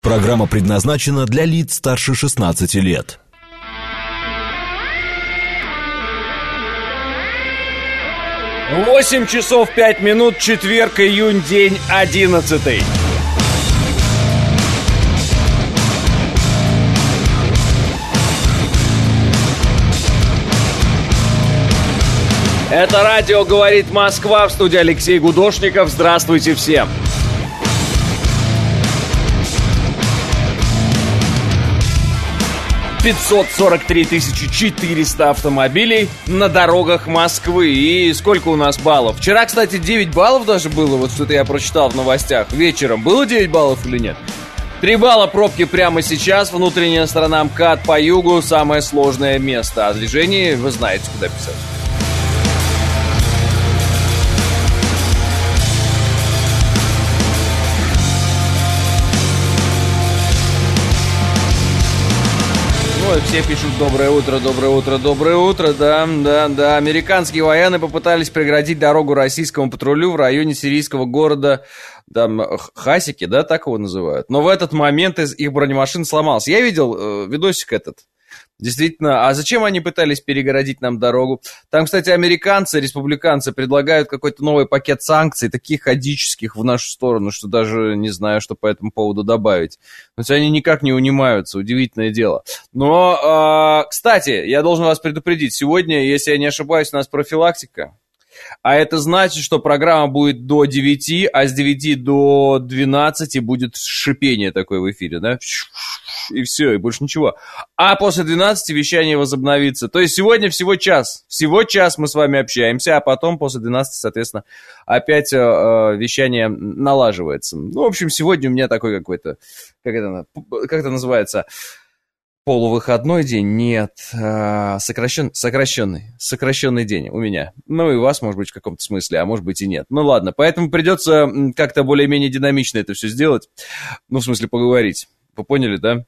Программа предназначена для лиц старше 16 лет. 8 часов 5 минут, четверг, июнь, день 11. Это радио «Говорит Москва», в студии Алексей Гудошников. Здравствуйте всем. $543 400 автомобилей на дорогах Москвы. И сколько у нас баллов? Вчера, кстати, 9 баллов даже было, вот что-то я прочитал в новостях. Вечером было 9 баллов или нет? 3 балла пробки прямо сейчас. Внутренняя сторона МКАД по югу — самое сложное место. А движение вы знаете, куда писать. Все пишут «Доброе утро, доброе утро, доброе утро». Да. Американские военные попытались преградить дорогу российскому патрулю в районе сирийского города Хасики, да, так его называют. Но в этот момент их бронемашина сломалась. Я видел видосик этот. Действительно, а зачем они пытались перегородить нам дорогу? Там, кстати, американцы, республиканцы предлагают какой-то новый пакет санкций, таких ходических в нашу сторону, что даже не знаю, что по этому поводу добавить. То есть они никак не унимаются, удивительное дело. Но, кстати, я должен вас предупредить, сегодня, если я не ошибаюсь, у нас профилактика. А это значит, что программа будет до 9, а с 9 до 12 будет шипение такое в эфире, да? И все, и больше ничего. А после 12 вещание возобновится. То есть сегодня всего час. Всего час мы с вами общаемся, а потом после 12, соответственно, опять вещание налаживается. Ну, в общем, сегодня у меня такой какой-то, как это называется, полувыходной день? Нет, сокращенный день у меня. Ну и у вас, может быть, в каком-то смысле, а может быть и нет. Ну ладно, поэтому придется как-то более-менее динамично это все сделать. Ну, в смысле, поговорить. Вы поняли, да?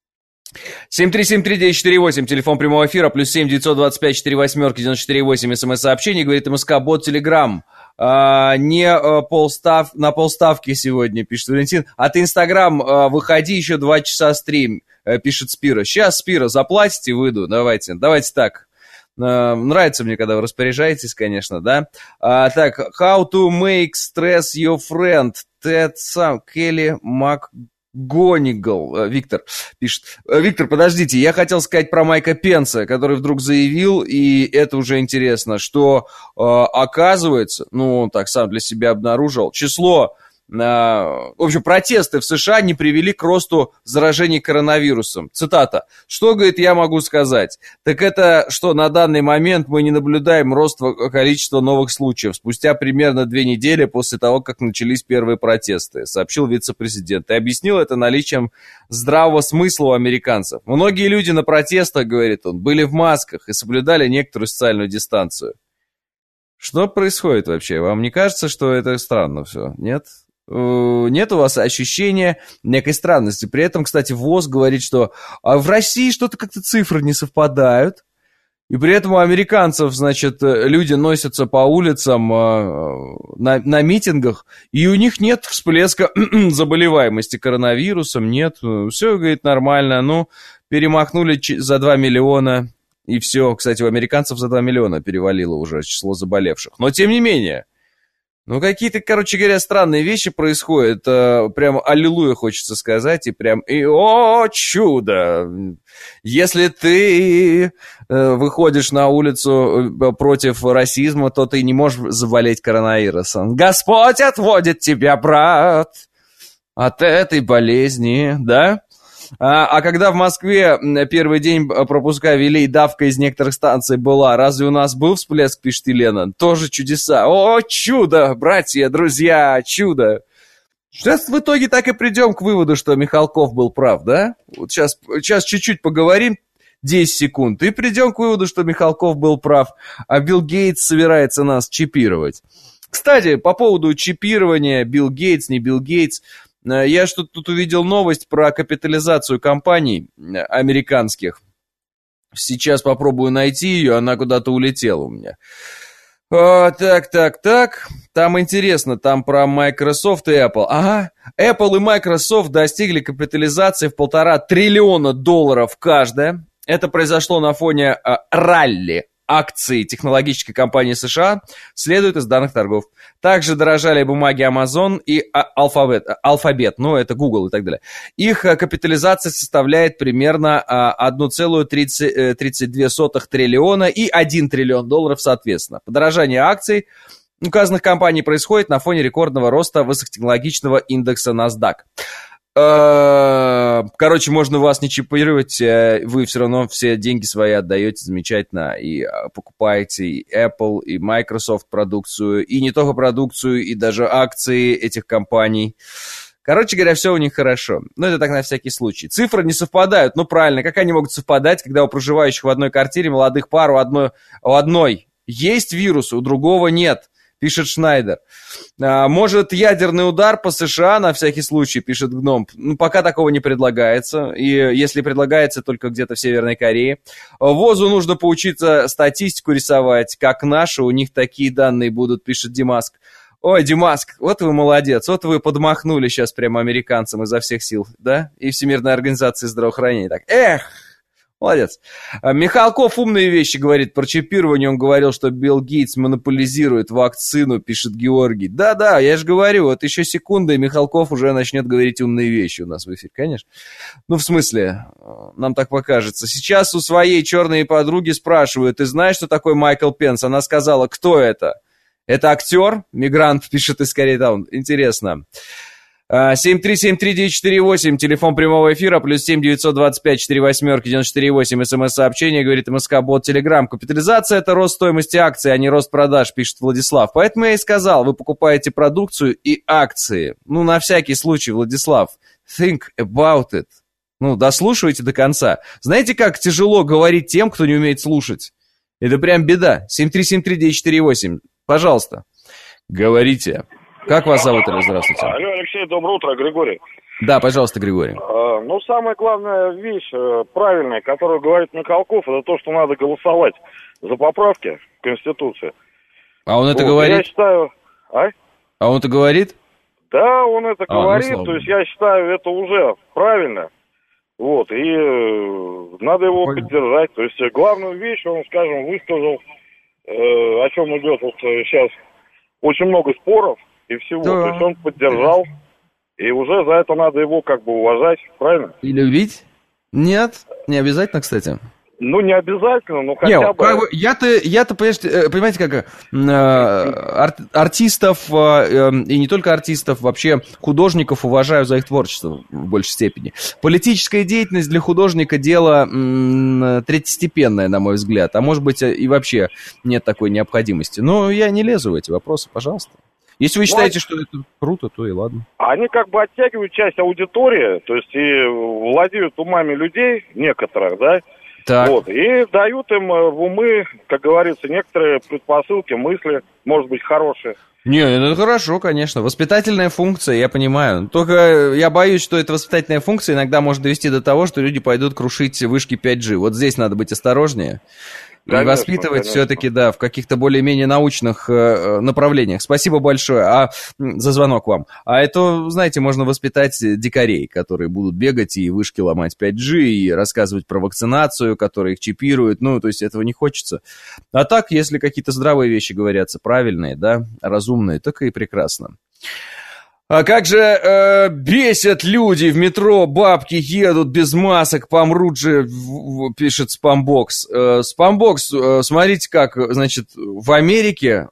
7373948, телефон прямого эфира, плюс 7 925 48 94,8, смс-сообщение, говорит МСК-бот Телеграм. На полставки сегодня, пишет Валентин. А ты Инстаграм, выходи, еще 2 часа стрим, пишет Спира. Сейчас, Спира, заплатите, выйду, давайте так. Нравится мне, когда вы распоряжаетесь, конечно, да? Так, how to make stress your friend, Ted Sam, Келли МакГонигал, Виктор пишет. Виктор, подождите, я хотел сказать про Майка Пенса, который вдруг заявил, и это уже интересно, что оказывается, ну, он так сам для себя обнаружил, в общем, протесты в США не привели к росту заражений коронавирусом. Цитата. Что, говорит, я могу сказать? Так это, что на данный момент мы не наблюдаем роста количества новых случаев спустя примерно 2 недели после того, как начались первые протесты, сообщил вице-президент. И объяснил это наличием здравого смысла у американцев. Многие люди на протестах, говорит он, были в масках и соблюдали некоторую социальную дистанцию. Что происходит вообще? Вам не кажется, что это странно все? Нет? Нет у вас ощущения некой странности. При этом, кстати, ВОЗ говорит, что в России что-то как-то цифры не совпадают. И при этом у американцев, значит, люди носятся по улицам на митингах, и у них нет всплеска заболеваемости коронавирусом, нет. Все, говорит, нормально. Ну, перемахнули за 2 миллиона, и все. Кстати, у американцев за 2 миллиона перевалило уже число заболевших. Но, тем не менее... Ну, какие-то, короче говоря, странные вещи происходят. Прям аллилуйя хочется сказать. И прям, о, чудо! Если ты выходишь на улицу против расизма, то ты не можешь заболеть коронавирусом. Господь отводит тебя, брат, от этой болезни, да? А когда в Москве первый день пропуска ввели, и давка из некоторых станций была, разве у нас был всплеск, пишет Елена? Тоже чудеса. О, чудо, братья, друзья, чудо. Сейчас в итоге так и придем к выводу, что Михалков был прав, да? Вот сейчас чуть-чуть поговорим, 10 секунд, и придем к выводу, что Михалков был прав, а Билл Гейтс собирается нас чипировать. Кстати, по поводу чипирования, Билл Гейтс, не Билл Гейтс, я что-то тут увидел новость про капитализацию компаний американских. Сейчас попробую найти ее, она куда-то улетела у меня. Так. Там интересно, там про Microsoft и Apple. Ага, Apple и Microsoft достигли капитализации в $1,5 триллиона каждая. Это произошло на фоне ралли акций технологической компании США, следует из данных торгов. Также дорожали бумаги Amazon и Alphabet, ну это Google и так далее. Их капитализация составляет примерно 1,32 триллиона и $1 триллион соответственно. Подорожание акций указанных компаний происходит на фоне рекордного роста высокотехнологичного индекса NASDAQ. Короче, можно вас не чипировать, вы все равно все деньги свои отдаете замечательно и покупаете и Apple, и Microsoft продукцию, и не только продукцию, и даже акции этих компаний. Короче говоря, все у них хорошо. Но это так на всякий случай. Цифры не совпадают, ну правильно, как они могут совпадать, когда у проживающих в одной квартире молодых пар у одной есть вирус, у другого нет? Пишет Шнайдер. Может, ядерный удар по США на всякий случай, пишет Гном. Ну, пока такого не предлагается. И если предлагается, только где-то в Северной Корее. ВОЗу нужно поучиться статистику рисовать, как наши. У них такие данные будут, пишет Димаск. Ой, Димаск, вот вы молодец. Вот вы подмахнули сейчас прямо американцам изо всех сил, да? И Всемирной организации здравоохранения. Так, молодец. Михалков умные вещи говорит про чипирование. Он говорил, что Билл Гейтс монополизирует вакцину, пишет Георгий. Да, я же говорю, вот еще секунда, и Михалков уже начнет говорить умные вещи у нас в эфире, конечно. Ну, в смысле, нам так покажется. Сейчас у своей черной подруги спрашивают, ты знаешь, что такое Майкл Пенс? Она сказала, кто это? Это актер? Мигрант, пишет из Корейтаун. Интересно. 7373948, телефон прямого эфира, плюс 7-925-48-94-8, смс-сообщение, говорит МСК-бот Телеграм. Капитализация – это рост стоимости акций, а не рост продаж, пишет Владислав. Поэтому я и сказал, вы покупаете продукцию и акции. Ну, на всякий случай, Владислав, think about it. Ну, дослушивайте до конца. Знаете, как тяжело говорить тем, кто не умеет слушать? Это прям беда. 7373948, пожалуйста, говорите. Как вас зовут, Алло, здравствуйте? Алло, Алексей, доброе утро, Григорий. Да, пожалуйста, Григорий. Ну, самая главная вещь, правильная, которую говорит Михалков, это то, что надо голосовать за поправки в Конституции. А он это говорит? Я считаю... А он это говорит? Да, он это говорит, ну, то есть я считаю, это уже правильно. Вот, и надо его поддержать. То есть главную вещь он, скажем, высказал, о чем идет вот сейчас очень много споров и всего. Да. То есть он поддержал, и уже за это надо его как бы уважать, правильно? И любить? Нет, не обязательно, кстати. Ну, не обязательно, но хотя бы... Я-то, понимаете, как артистов, и не только артистов, вообще художников уважаю за их творчество в большей степени. Политическая деятельность для художника дело третьестепенное, на мой взгляд, а может быть и вообще нет такой необходимости. Но я не лезу в эти вопросы, пожалуйста. Если вы считаете, что это круто, то и ладно. Они как бы оттягивают часть аудитории, то есть и владеют умами людей, некоторых, да, так. Вот, и дают им в умы, как говорится, некоторые предпосылки, мысли, может быть, хорошие. Не, это хорошо, конечно. Воспитательная функция, я понимаю. Только я боюсь, что эта воспитательная функция иногда может довести до того, что люди пойдут крушить вышки 5G. Вот здесь надо быть осторожнее. Конечно, и воспитывать все-таки, да, в каких-то более-менее научных направлениях. Спасибо большое за звонок вам. А это, знаете, можно воспитать дикарей, которые будут бегать и вышки ломать 5G, и рассказывать про вакцинацию, которые их чипируют. Ну, то есть этого не хочется. А так, если какие-то здравые вещи говорятся, правильные, да, разумные, так и прекрасно. А как же бесят люди в метро, бабки едут без масок, помрут же, пишет Спамбокс. Спамбокс, смотрите как, значит, в Америке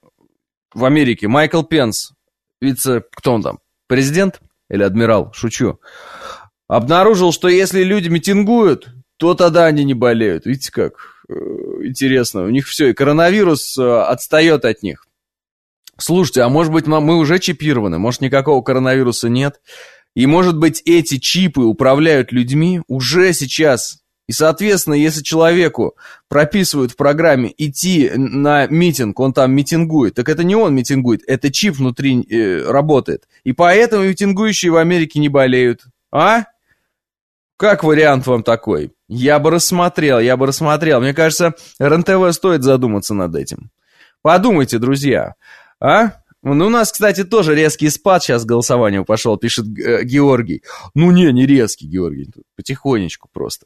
Майкл Пенс, кто он там, президент или адмирал, шучу, обнаружил, что если люди митингуют, то тогда они не болеют. Видите как, интересно, у них все, и коронавирус отстает от них. Слушайте, а может быть мы уже чипированы, может никакого коронавируса нет, и может быть эти чипы управляют людьми уже сейчас, и соответственно, если человеку прописывают в программе идти на митинг, он там митингует, так это не он митингует, это чип внутри работает, и поэтому митингующие в Америке не болеют, а? Как вариант вам такой? Я бы рассмотрел, мне кажется, РНТВ стоит задуматься над этим. Подумайте, друзья. А? Ну, у нас, кстати, тоже резкий спад сейчас голосованию пошел, пишет Георгий. Ну, не резкий, Георгий, потихонечку просто.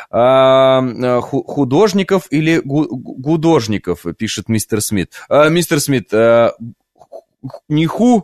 Художников или гудожников, пишет мистер Смит. Мистер Смит, не ху,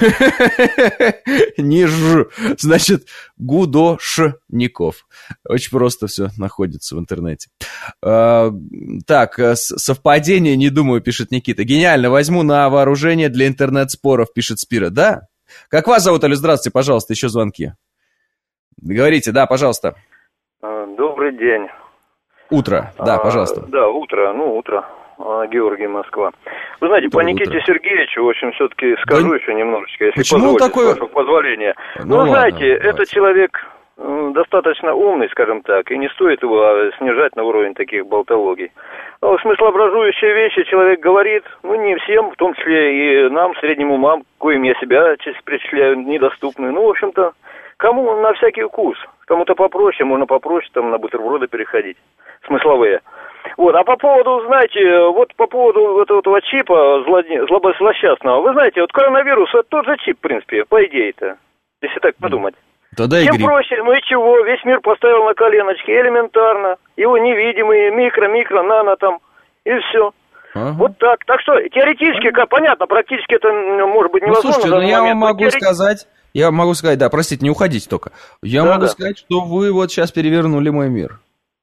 не ж, значит, гудошников. Очень просто все находится в интернете. Так, совпадение, не думаю, пишет Никита. Гениально, возьму на вооружение для интернет-споров, пишет Спира. Да? Как вас зовут, Алю? Здравствуйте, пожалуйста, еще звонки. Говорите, да, пожалуйста. Добрый день. Утро, да, пожалуйста. Да, утро. Георгий, Москва. Вы знаете, по Никите Сергеевичу, в общем, все-таки скажу еще немножечко, если позволите, с вашего позволения. Ну, знаете, этот человек достаточно умный, скажем так, и не стоит его снижать на уровень таких болтологий. Смыслообразующие вещи человек говорит, не всем, в том числе и нам, средним умам, коим я себя причисляю, недоступны. В общем-то, кому на всякий вкус. Кому-то попроще, можно попроще, там, на бутерброды переходить, смысловые. А по поводу, знаете, по поводу этого чипа злосчастного, вы знаете, коронавирус, это тот же чип, в принципе, по идее-то, если так подумать. Тогда и тем проще, и чего, весь мир поставил на коленочки, элементарно, его невидимые, микро, нано там, и все. Ага. Вот так. Так что, теоретически, понятно, практически это может быть невозможно. Слушайте, я вам могу сказать, да, простите, не уходите только. Я могу сказать, что вы вот сейчас перевернули мой мир.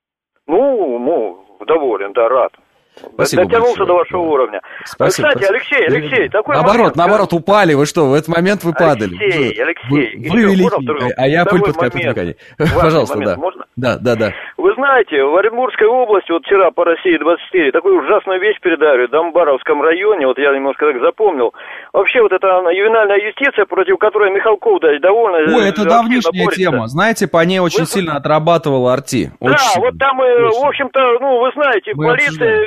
Доволен, да, рад. Спасибо дотянулся большое. до вашего уровня. Спасибо. Кстати, Алексей, такой наоборот, упали, вы что, в этот момент вы падали. Алексей. Вы великий, а я пыль под копытом коня. Пожалуйста, да. Можно? Да. Вы знаете, в Оренбургской области, вчера по России 24, такую ужасную вещь передали, в Домбаровском районе, я немножко так запомнил. Вообще, эта ювенальная юстиция, против которой Михалков, довольно... Ой, это давнишняя тема. Знаете, по ней очень сильно отрабатывал Арти. Там, в общем-то, вы знаете, полиция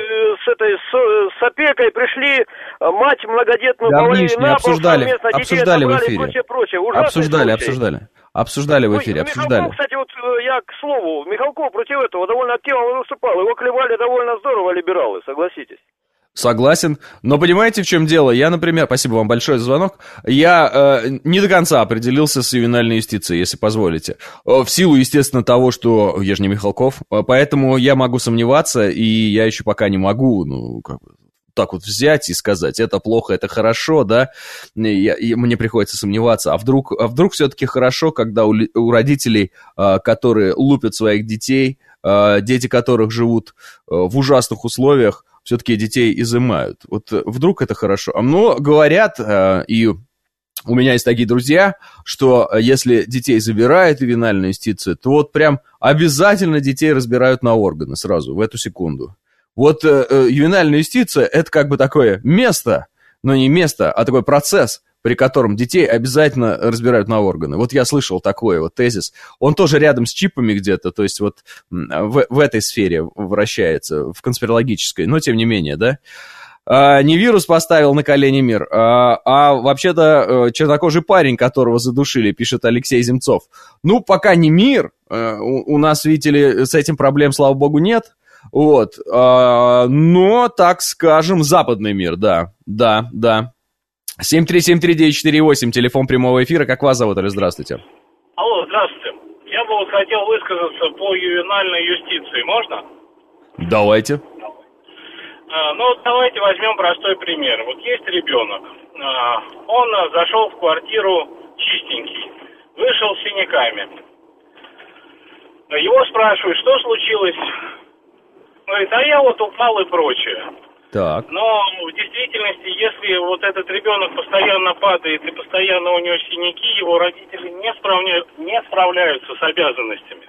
с опекой пришли, мать многодетную повалили на пол, совместно детей отобрали и прочее. Обсуждали в эфире. Михалков, кстати, я к слову, Михалков против этого довольно активно выступал. Его клевали довольно здорово либералы, согласитесь. Согласен, но понимаете, в чем дело? Я, например, спасибо вам большое за звонок, я не до конца определился с ювенальной юстицией, если позволите. В силу, естественно, того, что я же не Михалков, поэтому я могу сомневаться, и я еще пока не могу, так вот взять и сказать, это плохо, это хорошо, да, и мне приходится сомневаться, а вдруг все-таки хорошо, когда у родителей, которые лупят своих детей, дети которых живут в ужасных условиях, все-таки детей изымают. Вот вдруг это хорошо. Но говорят, и у меня есть такие друзья, что если детей забирают ювенальную юстицию, то вот прям обязательно детей разбирают на органы сразу, в эту секунду. Вот ювенальная юстиция – это как бы такое место, но не место, а такой процесс, при котором детей обязательно разбирают на органы. Вот я слышал такой вот тезис. Он тоже рядом с чипами где-то, то есть вот в этой сфере вращается, в конспирологической, но тем не менее, да. Не вирус поставил на колени мир, а вообще-то чернокожий парень, которого задушили, пишет Алексей Земцов. Пока не мир, у нас, видите ли, с этим проблем, слава богу, нет. Но, так скажем, западный мир, да. 7373948, телефон прямого эфира. Как вас зовут, Алло, здравствуйте. Алло, здравствуйте. Я бы хотел высказаться по ювенальной юстиции, можно? Давайте. Давайте возьмем простой пример. Вот есть ребенок, он зашел в квартиру чистенький, вышел с синяками. Его спрашивают, что случилось? Говорит, я упал и прочее. Так. Но в действительности, если вот этот ребенок постоянно падает и постоянно у него синяки, его родители не справляются с обязанностями.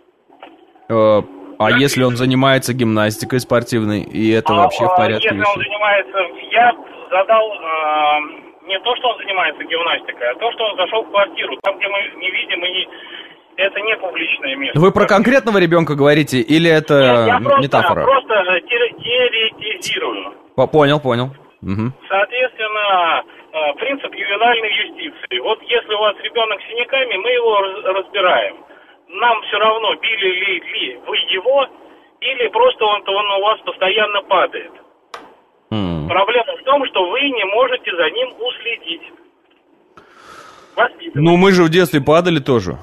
Если он занимается гимнастикой спортивной, и это вообще в порядке? Если он занимается... Я задал не то, что он занимается гимнастикой, а то, что он зашел в квартиру, там, где мы не видим, это не публичное место. Вы про конкретного ребенка говорите, или это метафора? Я просто теоретизирую. Понял. Угу. Соответственно, принцип ювенальной юстиции. Вот если у вас ребенок с синяками, мы его разбираем. Нам все равно, били ли вы его, или просто он у вас постоянно падает. Проблема в том, что вы не можете за ним уследить. Ну, мы же в детстве падали тоже.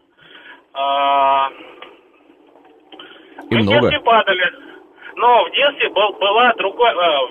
Мы в детстве падали. Но в детстве была другая...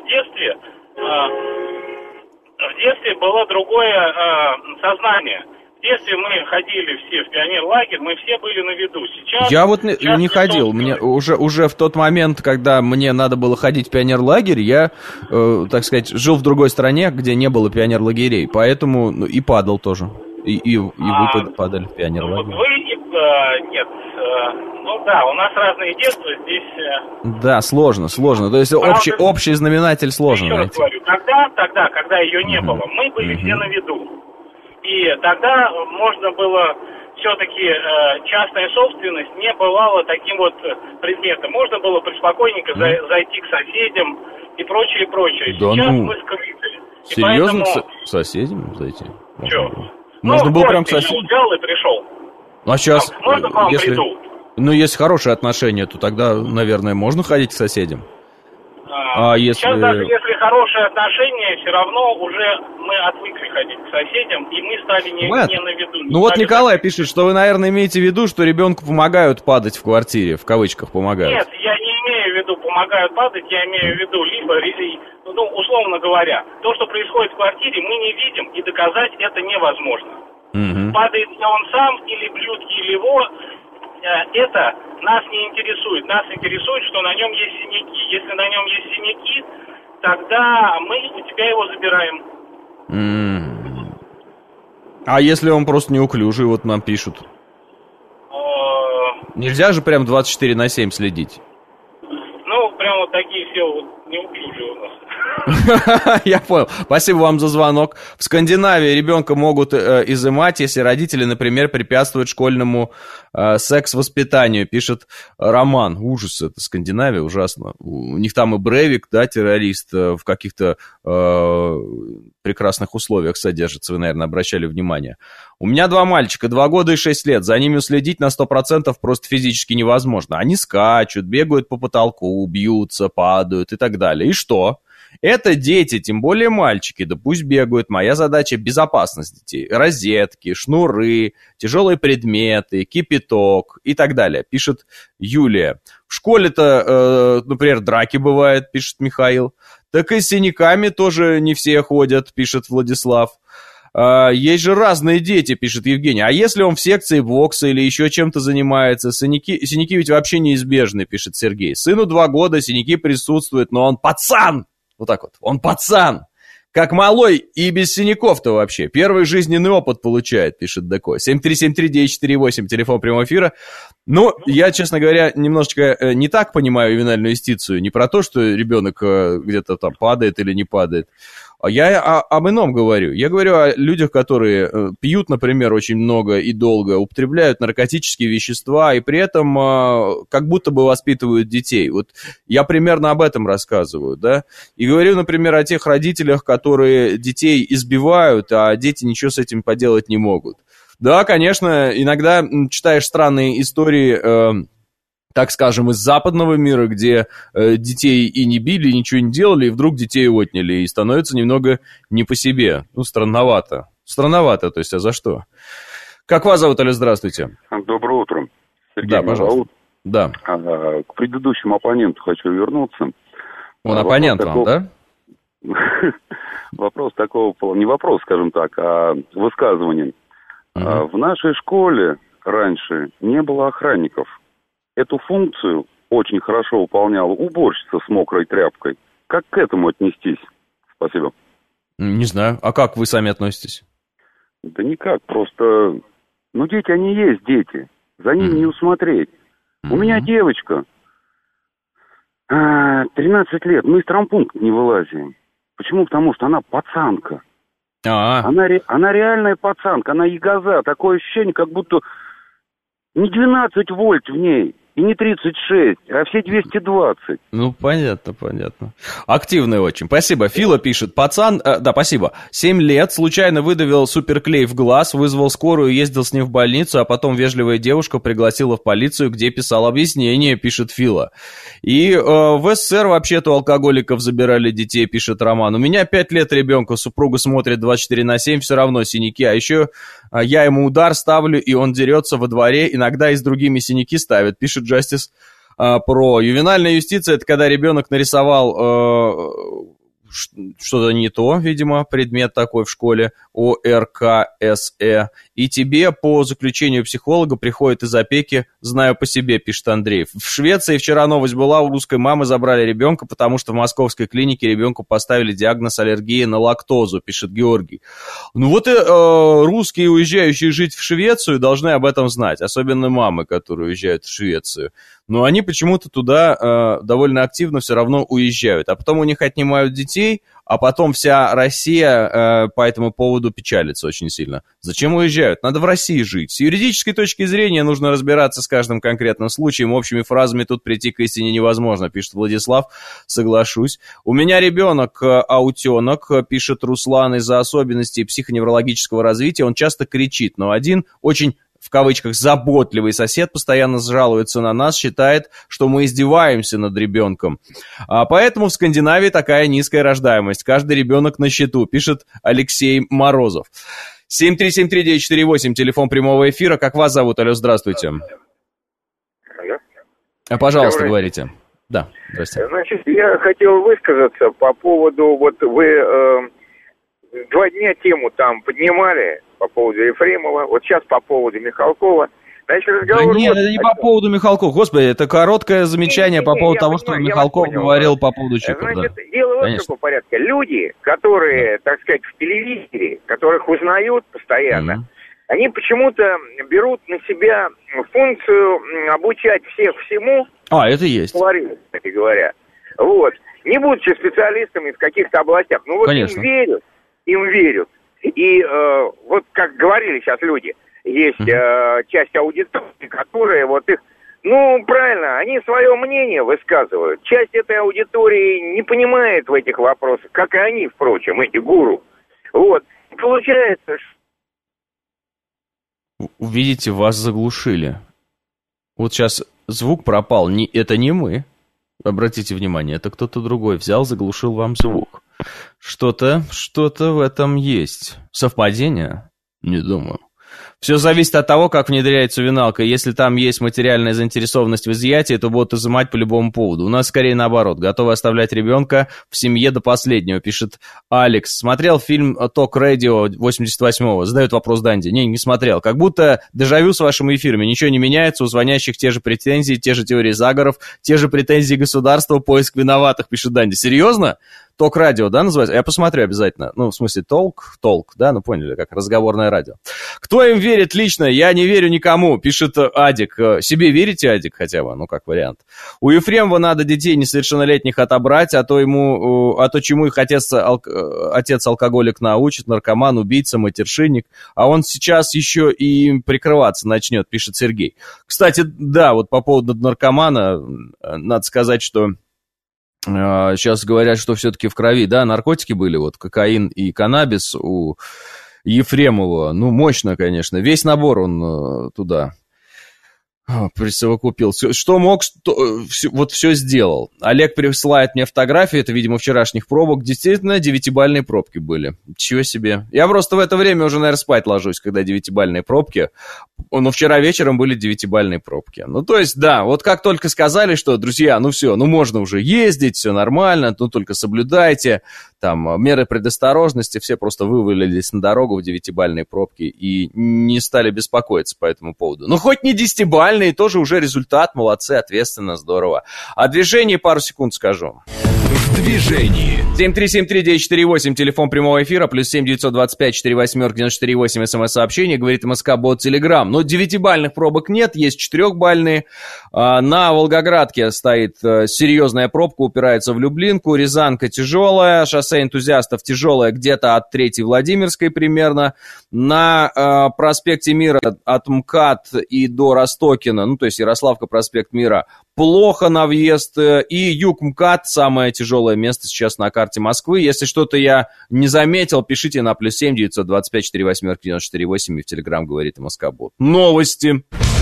В детстве было другое сознание. В детстве мы ходили все в пионерлагерь, мы все были на виду. Сейчас... Я вот не ходил. Мне уже в тот момент, когда мне надо было ходить в пионерлагерь, я, так сказать, жил в другой стране, где не было пионерлагерей. Поэтому и падал тоже. И вы падали в пионерлагерь. Вот вы... Нет... Ну да, у нас разные детства, здесь... Да, сложно. То есть общий знаменатель сложно найти. Еще раз говорю, когда ее не было, мы были все на виду. И тогда можно было все-таки частная собственность не бывала таким вот предметом. Можно было преспокойненько зайти к соседям и прочее. Да сейчас ну, мы скрыты. Серьезно к соседям зайти? Че? Можно было прям к соседям? Взял и пришел. А сейчас, можно к вам приду? Ну, если хорошие отношения, то тогда, наверное, можно ходить к соседям. Сейчас даже если хорошие отношения, все равно уже мы отвыкли ходить к соседям, и мы стали не на виду. Ну вот Николай пишет, что вы, наверное, имеете в виду, что ребенку помогают падать в квартире, в кавычках помогают. Нет, я не имею в виду помогают падать, я имею в виду либо, ну, условно говоря, то, что происходит в квартире, мы не видим, и доказать это невозможно. Падает ли он сам, или бьют его, это нас не интересует. Нас интересует, что на нем есть синяки. Если на нем есть синяки, тогда мы у тебя его забираем. А если он просто неуклюжий, вот нам пишут? Нельзя же прям 24/7 следить? Ну, прям вот такие все вот неуклюжие у нас. Я понял. Спасибо вам за звонок. В Скандинавии ребенка могут изымать, если родители, например, препятствуют школьному секс-воспитанию, пишет Роман. Ужас, это Скандинавия, ужасно. У них там и Брейвик, да, террорист, в каких-то прекрасных условиях содержится, вы, наверное, обращали внимание. У меня 2 мальчика, 2 года и 6 лет. За ними уследить на 100% просто физически невозможно. Они скачут, бегают по потолку, бьются, падают и так далее. И что? Это дети, тем более мальчики, да пусть бегают. Моя задача — безопасность детей. Розетки, шнуры, тяжелые предметы, кипяток и так далее, пишет Юлия. В школе-то, например, драки бывают, пишет Михаил. Так и с синяками тоже не все ходят, пишет Владислав. Есть же разные дети, пишет Евгений. А если он в секции бокса или еще чем-то занимается? Синяки ведь вообще неизбежны, пишет Сергей. Сыну 2 года, синяки присутствуют, но он пацан. Вот так вот, он пацан. Как малой и без синяков-то вообще. Первый жизненный опыт получает, пишет Деко. 7373948, телефон прямого эфира. Ну, я, честно говоря, немножечко не так понимаю ювенальную юстицию. Не про то, что ребенок где-то там падает или не падает. Я об ином говорю. Я говорю о людях, которые пьют, например, очень много и долго, употребляют наркотические вещества и при этом как будто бы воспитывают детей. Вот я примерно об этом рассказываю, да. И говорю, например, о тех родителях, которые детей избивают, а дети ничего с этим поделать не могут. Да, конечно, иногда читаешь странные истории, так скажем, из западного мира, где детей и не били, и ничего не делали, и вдруг детей отняли, и становится немного не по себе. Ну, странновато. Странновато, то есть, а за что? Как вас зовут, Оля, здравствуйте. Доброе утро. Сергей, да, пожалуйста. зовут. Да. К предыдущему оппоненту хочу вернуться. Он оппонент вам, да? Вопрос такого, не вопрос, скажем так, а высказывание. В нашей школе раньше не было охранников. Эту функцию очень хорошо выполняла уборщица с мокрой тряпкой. Как к этому отнестись? Спасибо. Не знаю. А как вы сами относитесь? Да никак. Просто, дети, они есть дети. За ними не усмотреть. У меня девочка. 13 лет. Мы из травмпункта не вылазим. Почему? Потому что она пацанка. Она реальная пацанка. Она ягоза. Такое ощущение, как будто не 12 вольт в ней. И не 36, а все 220. Ну, понятно. Активный очень. Спасибо. Фила пишет. Пацан, да, спасибо. 7 лет, случайно выдавил суперклей в глаз, вызвал скорую, ездил с ним в больницу, а потом вежливая девушка пригласила в полицию, где писал объяснение, пишет Фила. И в СССР вообще-то у алкоголиков забирали детей, пишет Роман. У меня 5 лет ребенка, супруга смотрит 24/7, все равно синяки, а еще я ему удар ставлю, и он дерется во дворе, иногда и с другими синяки ставит, пишет Justice Pro. Ювенальная юстиция — это когда ребенок нарисовал что-то не то, видимо, предмет такой в школе, ОРКСЭ, и тебе по заключению психолога приходит из опеки, знаю по себе, пишет Андрей. В Швеции вчера новость была, у русской мамы забрали ребенка, потому что в московской клинике ребенку поставили диагноз аллергии на лактозу, пишет Георгий. Ну вот и русские, уезжающие жить в Швецию, должны об этом знать, особенно мамы, которые уезжают в Швецию. Но они почему-то туда довольно активно все равно уезжают, а потом у них отнимают детей, а потом вся Россия по этому поводу печалится очень сильно. Зачем уезжают? Надо в России жить. С юридической точки зрения нужно разбираться с каждым конкретным случаем. Общими фразами тут прийти к истине невозможно, пишет Владислав. Соглашусь. У меня ребенок аутенок, пишет Руслан, из-за особенностей психоневрологического развития. Он часто кричит, но один очень, в кавычках, заботливый сосед постоянно жалуется на нас, считает, что мы издеваемся над ребенком. Поэтому в Скандинавии такая низкая рождаемость. Каждый ребенок на счету, пишет Алексей Морозов. 7373948, телефон прямого эфира. Как вас зовут? Алло, здравствуйте. Алло. Пожалуйста, говорите. Да, здравствуйте. Значит, я хотел высказаться по поводу, вот вы 2 дня тему там поднимали по поводу Ефремова, вот сейчас по поводу Михалкова. Значит, разговор... Да нет, это не по поводу Михалкова. Господи, это короткое замечание по поводу того, что Михалков говорил по поводу Чикова. Значит, дело вот в каком порядке. Люди, которые, так сказать, в телевизоре, которых узнают постоянно, они почему-то берут на себя функцию обучать всех всему. Это есть. Кстати говоря. Вот. Не будучи специалистами в каких-то областях. Ну вот конечно. Им верят. И вот как говорили сейчас люди, есть часть аудитории, которая вот их, ну, правильно, они свое мнение высказывают. Часть этой аудитории не понимает в этих вопросах, как и они, впрочем, эти гуру. Вот. Получается... Видите, вас заглушили. Вот сейчас звук пропал. Это не мы. Обратите внимание, это кто-то другой взял, заглушил вам звук. Что-то в этом есть. Совпадение? Не думаю. Все зависит от того, как внедряется ювеналка. Если там есть материальная заинтересованность в изъятии, то будут изымать по любому поводу. У нас скорее наоборот. Готовы оставлять ребенка в семье до последнего, пишет Алекс. Смотрел фильм «Ток Радио» 88-го? Задает вопрос Данди. Не смотрел. Как будто дежавю с вашими эфирами. Ничего не меняется. У звонящих те же претензии, те же теории заговоров, те же претензии государства, поиск виноватых, пишет Данди. Серьезно? Ток радио, да, называется? Я посмотрю обязательно. Ну, в смысле, толк, да, ну поняли, как разговорное радио. Кто им верит лично? Я не верю никому, пишет Адик. Себе верите, Адик, хотя бы? Ну, как вариант. У Ефремова надо детей несовершеннолетних отобрать, а то чему их отец алкоголик научит, наркоман, убийца, матершинник, а он сейчас еще и им прикрываться начнет, пишет Сергей. Кстати, да, вот по поводу наркомана, надо сказать, что сейчас говорят, что все-таки в крови, да, наркотики были, вот кокаин и каннабис у Ефремова. Ну, мощно, конечно. Весь набор он туда присовокупил. Что мог, вот все сделал. Олег присылает мне фотографии, это, видимо, вчерашних пробок. Действительно, 9-бальные пробки были. Чего себе. Я просто в это время уже, наверное, спать ложусь, когда 9-бальные пробки. Но вчера вечером были 9-бальные пробки. Ну, то есть, да, вот как только сказали, что, друзья, ну все, ну можно уже ездить, все нормально, ну только соблюдайте, там, меры предосторожности, все просто вывалились на дорогу в 9-бальные пробки и не стали беспокоиться по этому поводу. Ну, хоть не 10-бальные, тоже уже результат, молодцы, ответственно, здорово. О движении пару секунд скажу. В движении. 7373948, телефон прямого эфира, плюс 7-925-48-94-8, смс-сообщение, говорит МСК-бот Телеграм. Но 9-бальных пробок нет, есть 4-бальные. На Волгоградке стоит серьезная пробка, упирается в Люблинку. Рязанка тяжелая, шоссе энтузиастов тяжелое, где-то от 3-й Владимирской примерно. На проспекте Мира от МКАД и до Ростокина, ну то есть Ярославка, проспект Мира, плохо на въезд. И юг МКАД, самое тяжелое место сейчас на карте Москвы. Если что-то я не заметил, пишите на плюс 7 925 48 94 8 и в Телеграм говорит МСК-бот. Новости.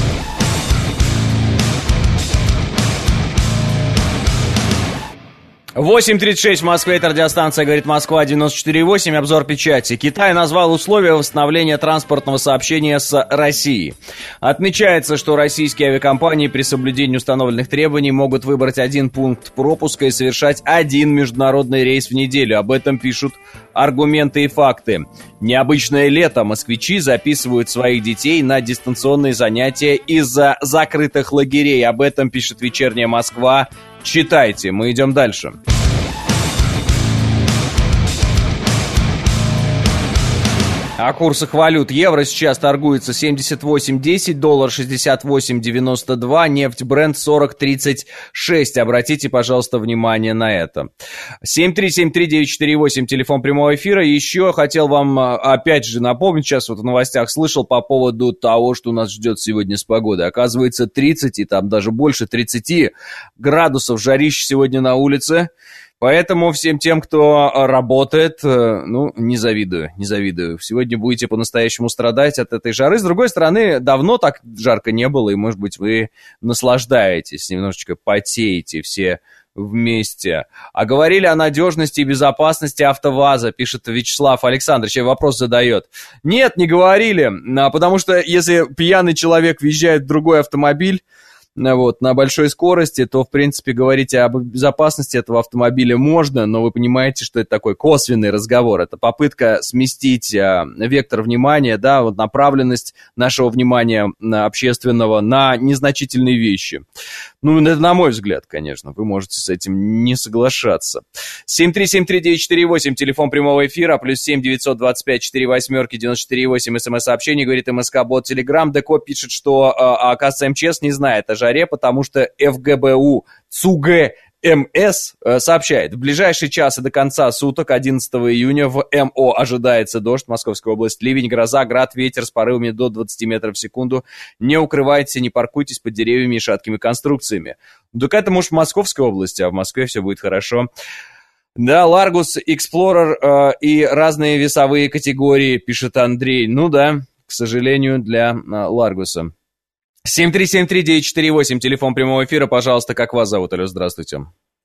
8:36 в Москве, это радиостанция «Говорит Москва», 94.8, обзор печати. Китай назвал условия восстановления транспортного сообщения с Россией. Отмечается, что российские авиакомпании при соблюдении установленных требований могут выбрать один пункт пропуска и совершать один международный рейс в неделю. Об этом пишут «Аргументы и факты». Необычное лето. Москвичи записывают своих детей на дистанционные занятия из-за закрытых лагерей. Об этом пишет «Вечерняя Москва». Читайте, мы идем дальше. О курсах валют. Евро сейчас торгуется 78.10, доллар 68.92, нефть Brent 40.36. Обратите, пожалуйста, внимание на это. 7373948, телефон прямого эфира. Еще хотел вам опять же напомнить, сейчас вот в новостях слышал по поводу того, что нас ждет сегодня с погодой. Оказывается, 30 и там даже больше 30 градусов жарища сегодня на улице. Поэтому всем тем, кто работает, не завидую. Сегодня будете по-настоящему страдать от этой жары. С другой стороны, давно так жарко не было, и, может быть, вы наслаждаетесь, немножечко потеете все вместе. А говорили о надежности и безопасности АвтоВАЗа, пишет Вячеслав Александрович, вопрос задает. Нет, не говорили, потому что если пьяный человек въезжает в другой автомобиль, на большой скорости, то, в принципе, говорить об безопасности этого автомобиля можно, но вы понимаете, что это такой косвенный разговор. Это попытка сместить вектор внимания, направленность нашего внимания общественного на незначительные вещи. Это на мой взгляд, конечно. Вы можете с этим не соглашаться. 7373948, телефон прямого эфира, плюс 7 925 48 94 8, смс-сообщение, говорит МСК-бот Телеграм. Деко пишет, что, оказывается, МЧС не знает о жаре, потому что ФГБУ ЦУГМС сообщает, в ближайшие часы до конца суток, 11 июня, в МО ожидается дождь, Московская область, ливень, гроза, град, ветер с порывами до 20 метров в секунду. Не укрывайтесь, не паркуйтесь под деревьями и шаткими конструкциями. Так это, может, в Московской области, а в Москве все будет хорошо. Да, Largus, Explorer и разные весовые категории, пишет Андрей. К сожалению, для Largus. 7373948, телефон прямого эфира, пожалуйста, как вас зовут? Алло, здравствуйте.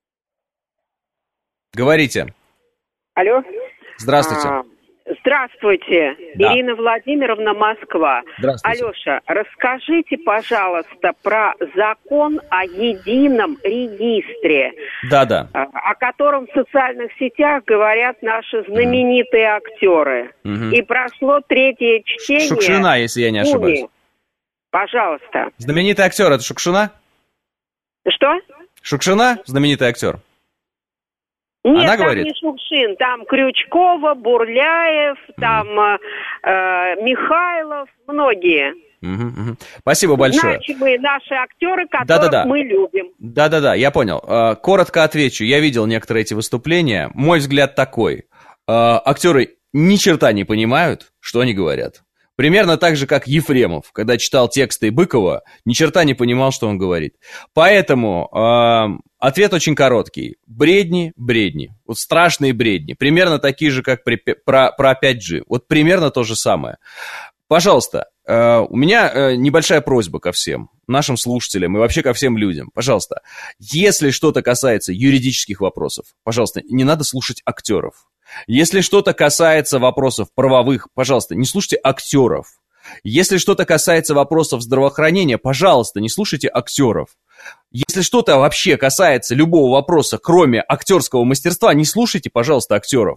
Говорите. Алло. Здравствуйте. Здравствуйте, да. Ирина Владимировна, Москва. Здравствуйте. Алеша, расскажите, пожалуйста, про закон о едином регистре, о котором в социальных сетях говорят наши знаменитые актеры. И прошло третье чтение. Шукшина, если я не ошибаюсь. Пожалуйста. Знаменитый актер, это Шукшина? Что? Шукшина, знаменитый актер? Нет, она там говорит? Не Шукшин, там Крючкова, Бурляев, там Михайлов, многие. Спасибо большое. Значимые наши актеры, которых мы любим. Да, я понял. Коротко отвечу. Я видел некоторые эти выступления. Мой взгляд такой. Актеры ни черта не понимают, что они говорят. Примерно так же, как Ефремов, когда читал тексты Быкова, ни черта не понимал, что он говорит. Поэтому ответ очень короткий. Бредни. Вот страшные бредни. Примерно такие же, как про 5G. Вот примерно то же самое. Пожалуйста, у меня небольшая просьба ко всем нашим слушателям и вообще ко всем людям. Пожалуйста, если что-то касается юридических вопросов, пожалуйста, не надо слушать актеров. Если что-то касается вопросов правовых, пожалуйста, не слушайте актеров. Если что-то касается вопросов здравоохранения, пожалуйста, не слушайте актеров. Если что-то вообще касается любого вопроса, кроме актерского мастерства, не слушайте, пожалуйста, актеров.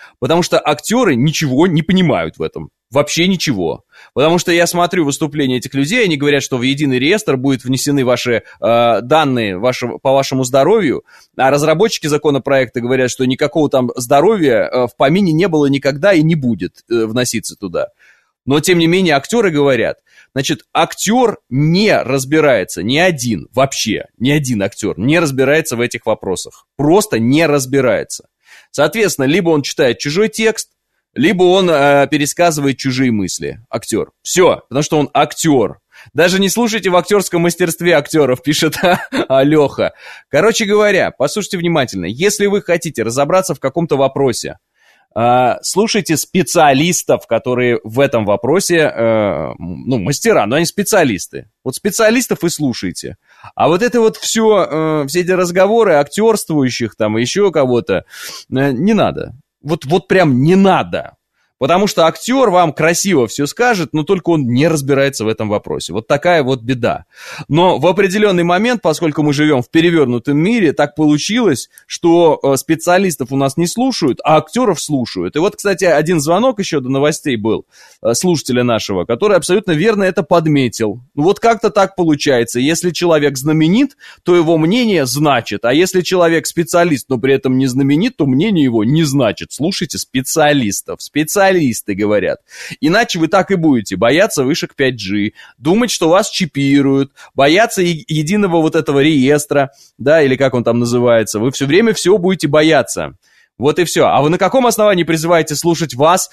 Потому что актеры ничего не понимают в этом. Вообще ничего. Потому что я смотрю выступления этих людей, они говорят, что в единый реестр будут внесены ваши данные по вашему здоровью, а разработчики законопроекта говорят, что никакого там здоровья в помине не было никогда и не будет вноситься туда. Но, тем не менее, актеры говорят, значит, актер не разбирается, ни один актер не разбирается в этих вопросах. Просто не разбирается. Соответственно, либо он читает чужой текст, либо он пересказывает чужие мысли, актер. Все, потому что он актер. Даже не слушайте в актерском мастерстве актеров, пишет Алёха. Короче говоря, послушайте внимательно. Если вы хотите разобраться в каком-то вопросе, слушайте специалистов, которые в этом вопросе, мастера, но они специалисты. Вот специалистов и слушайте. А вот это вот все эти разговоры актерствующих там и еще кого-то, не надо. Вот прям не надо. Потому что актер вам красиво все скажет, но только он не разбирается в этом вопросе. Вот такая вот беда. Но в определенный момент, поскольку мы живем в перевернутом мире, так получилось, что специалистов у нас не слушают, а актеров слушают. И вот, кстати, один звонок еще до новостей был слушателя нашего, который абсолютно верно это подметил. Вот как-то так получается. Если человек знаменит, то его мнение значит. А если человек специалист, но при этом не знаменит, то мнение его не значит. Слушайте специалистов. Специалисты говорят. Иначе вы так и будете бояться вышек 5G, думать, что вас чипируют, бояться единого вот этого реестра, да, или как он там называется. Вы все время все будете бояться. Вот и все. А вы на каком основании призываете слушать вас,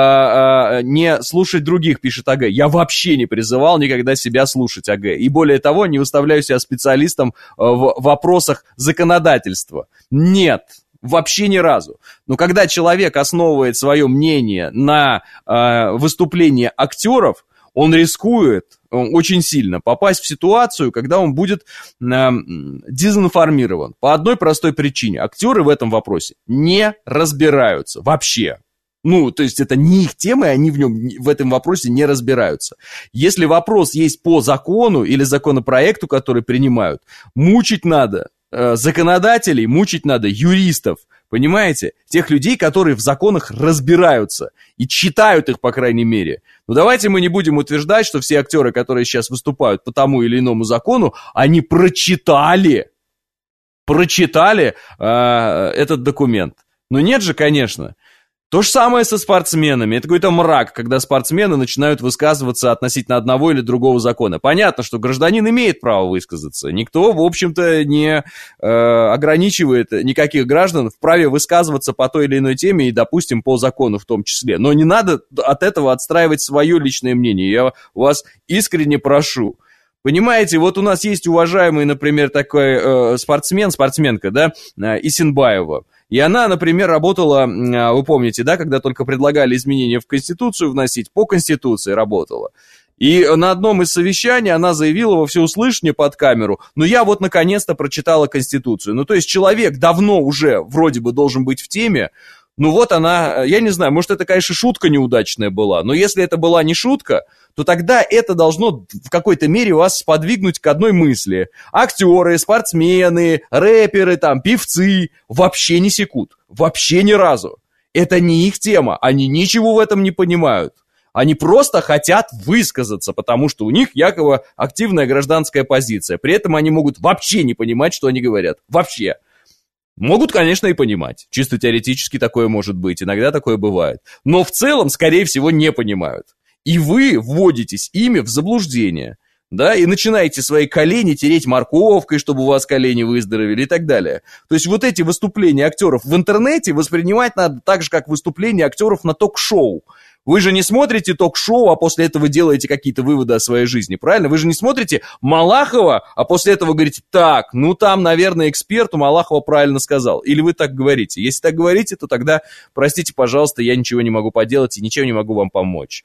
не слушать других, пишет АГ? Я вообще не призывал никогда себя слушать АГ. И более того, не выставляю себя специалистом в вопросах законодательства. Нет. Вообще ни разу. Но когда человек основывает свое мнение на выступлении актеров, он рискует очень сильно попасть в ситуацию, когда он будет дезинформирован. По одной простой причине. Актеры в этом вопросе не разбираются вообще. То есть это не их тема, и они в этом вопросе не разбираются. Если вопрос есть по закону или законопроекту, который принимают, мучить надо законодателей, мучить надо юристов, понимаете? Тех людей, которые в законах разбираются и читают их, по крайней мере. Давайте мы не будем утверждать, что все актеры, которые сейчас выступают по тому или иному закону, они прочитали этот документ. Но нет же, конечно. То же самое со спортсменами. Это какой-то мрак, когда спортсмены начинают высказываться относительно одного или другого закона. Понятно, что гражданин имеет право высказаться. Никто, в общем-то, не ограничивает никаких граждан в праве высказываться по той или иной теме и, допустим, по закону в том числе. Но не надо от этого отстраивать свое личное мнение. Я вас искренне прошу. Понимаете, вот у нас есть уважаемый, например, такой спортсменка, да, Исенбаева. И она, например, работала, вы помните, да, когда только предлагали изменения в Конституцию вносить, по Конституции работала. И на одном из совещаний она заявила во всеуслышание под камеру: я вот наконец-то прочитала Конституцию. То есть человек давно уже вроде бы должен быть в теме. Вот она, я не знаю, может, это, конечно, шутка неудачная была, но если это была не шутка, то тогда это должно в какой-то мере вас сподвигнуть к одной мысли. Актеры, спортсмены, рэперы, певцы вообще не секут, вообще ни разу. Это не их тема, они ничего в этом не понимают. Они просто хотят высказаться, потому что у них якобы активная гражданская позиция. При этом они могут вообще не понимать, что они говорят. Вообще. Могут, конечно, и понимать. Чисто теоретически такое может быть, иногда такое бывает. Но в целом, скорее всего, не понимают. И вы вводитесь ими в заблуждение, да, и начинаете свои колени тереть морковкой, чтобы у вас колени выздоровели и так далее. То есть вот эти выступления актеров в интернете воспринимать надо так же, как выступления актеров на ток-шоу. Вы же не смотрите ток-шоу, а после этого делаете какие-то выводы о своей жизни, правильно? Вы же не смотрите Малахова, а после этого говорите: так, там, наверное, эксперт у Малахова правильно сказал. Или вы так говорите? Если так говорите, то тогда, простите, пожалуйста, я ничего не могу поделать и ничем не могу вам помочь.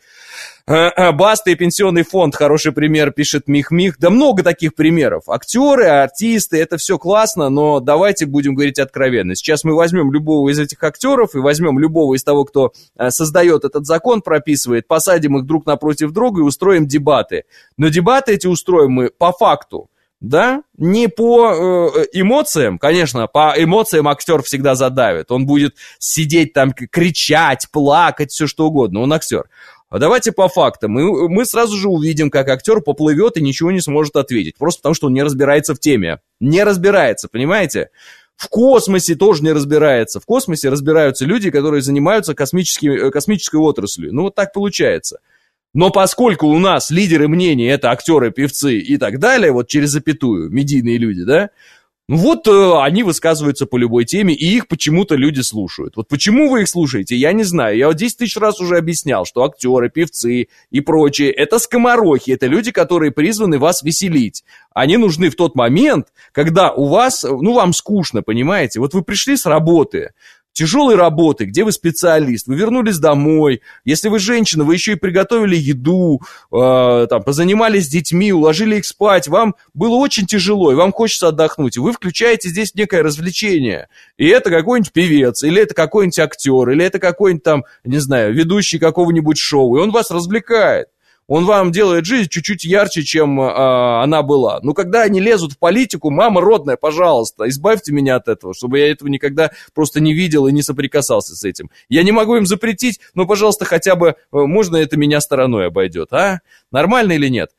Баста и пенсионный фонд, хороший пример, пишет Мих-Мих. Да много таких примеров. Актеры, артисты, это все классно, но давайте будем говорить откровенно. Сейчас мы возьмем любого из этих актеров и возьмем любого из того, кто создает этот закон, прописывает, посадим их друг напротив друга и устроим дебаты. Но дебаты эти устроим мы по факту. да, не по эмоциям, конечно, по эмоциям актер всегда задавит, он будет сидеть там, кричать, плакать, все что угодно, он актер. А давайте по фактам, мы сразу же увидим, как актер поплывет и ничего не сможет ответить, просто потому что он не разбирается в теме, не разбирается, понимаете? В космосе тоже не разбирается, в космосе разбираются люди, которые занимаются космической отраслью, ну вот так получается. Но поскольку у нас лидеры мнений это актеры, певцы и так далее, вот через запятую, медийные люди, да, ну вот они высказываются по любой теме, и их почему-то люди слушают. Вот почему вы их слушаете, я не знаю. Я вот 10 тысяч раз уже объяснял, что актеры, певцы и прочие, это скоморохи, это люди, которые призваны вас веселить. Они нужны в тот момент, когда у вас, ну, вам скучно, понимаете? Вот вы пришли с работы, тяжелой работы, где вы специалист, вы вернулись домой, если вы женщина, вы еще и приготовили еду, там, позанимались с детьми, уложили их спать, вам было очень тяжело, и вам хочется отдохнуть, и вы включаете здесь некое развлечение, и это какой-нибудь певец, или это какой-нибудь актер, или это какой-нибудь там, не знаю, ведущий какого-нибудь шоу, и он вас развлекает. Он вам делает жизнь чуть-чуть ярче, чем она была. Ну, когда они лезут в политику, мама родная, пожалуйста, избавьте меня от этого, чтобы я этого никогда просто не видел и не соприкасался с этим. Я не могу им запретить, но, пожалуйста, хотя бы можно это меня стороной обойдет, а? Нормально или нет?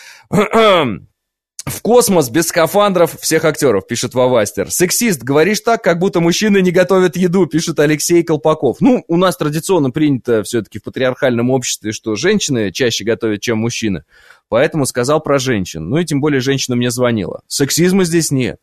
В космос без скафандров всех актеров, пишет Вавастер. Сексист, говоришь так, как будто мужчины не готовят еду, пишет Алексей Колпаков. Ну, у нас традиционно принято все-таки в патриархальном обществе, что женщины чаще готовят, чем мужчины. Поэтому сказал про женщин. Ну и тем более женщина мне звонила. Сексизма здесь нет.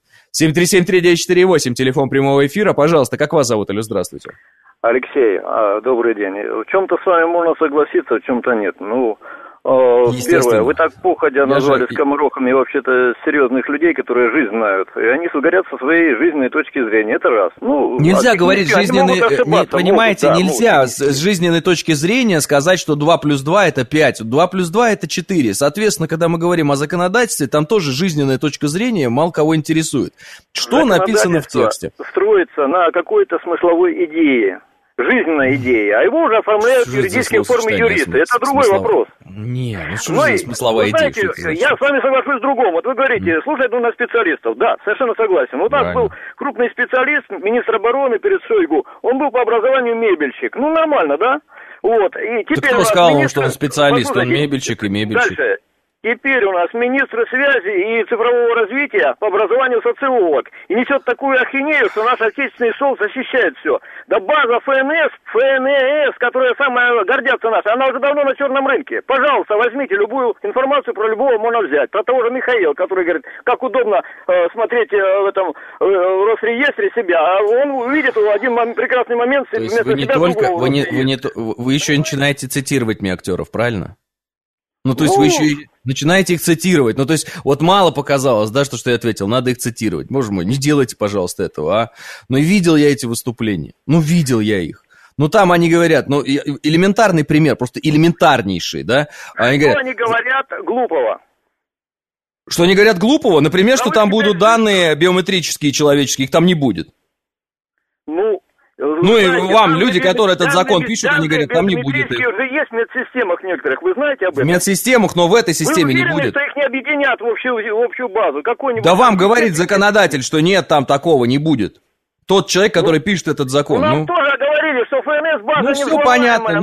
7373948, телефон прямого эфира. Пожалуйста, как вас зовут? Алло, здравствуйте. Алексей, добрый день. В чем-то с вами можно согласиться, в чем-то нет. Ну... Первое, вы так походя назвали скоморохами вообще-то серьезных людей, которые жизнь знают, и они говорят со своей жизненной точки зрения, это раз. Ну, нельзя говорить жизненной, понимаете, могут, нельзя с жизненной точки зрения сказать, что 2 плюс 2 это 5, 2 плюс 2 это 4, соответственно, когда мы говорим о законодательстве, там тоже жизненная точка зрения мало кого интересует. Что написано в тексте? Строится на какой-то смысловой идее. Жизненная идея, а его уже оформляют в юридической форме юристы. Это другой вопрос. Не, ну что же за смысловая идея? Знаете, я с вами соглашусь в другом. Вот вы говорите, слушать нужно специалистов. Да, совершенно согласен. Вот у нас был крупный специалист, министр обороны перед Шойгу. Он был по образованию мебельщик. Ну, нормально, да? Вот. И теперь кто сказал, что он специалист, он мебельщик и мебельщик. Дальше. Теперь у нас министр связи и цифрового развития по образованию социолог. И несет такую ахинею, что наш отечественный СОЛ защищает все. Да база ФНС, которая самая гордятся нас, она уже давно на черном рынке. Пожалуйста, возьмите любую информацию про любого можно взять. Про того же Михаила, который говорит, как удобно смотреть в этом Росреестре себя. А он увидит в один прекрасный момент... То есть вы не только... Вы еще начинаете цитировать мне актеров, правильно? Ну, то есть вы еще и начинаете их цитировать. Ну, то есть вот мало показалось, да, что я ответил, надо их цитировать. Боже мой, не делайте, пожалуйста, этого, а. Ну, видел я эти выступления, ну, видел я их. Ну, там они говорят, ну, элементарный пример, просто элементарнейший, да. Они говорят, они говорят глупого? Что они говорят глупого? Например, что там будут данные биометрические, человеческие, их там не будет. Ну и вам, люди, которые этот закон пишут, они говорят, там не будет их. Уже есть в медсистемах некоторых, вы знаете об этом? В медсистемах, но в этой системе не будет. Что их не объединят в общую базу? Да вам говорит законодатель, что нет, там такого не будет. Тот человек, который пишет этот закон. Нам тоже говорили, что ФНС база не все понятно,